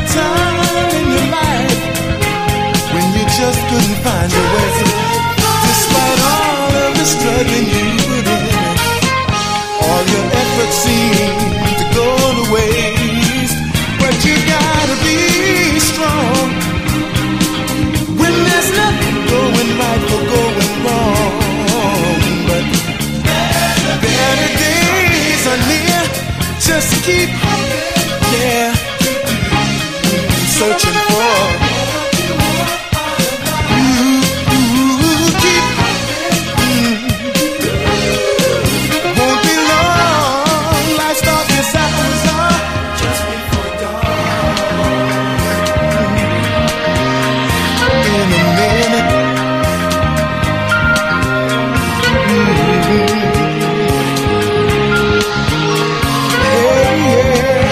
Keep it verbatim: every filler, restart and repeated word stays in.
time in your life when you just couldn't find your way, despite all of the struggling you put in. All your efforts seem to go to waste, but you gotta be strong when there's nothing going right or going wrong. But better days are near. Just keep, yeah, searching for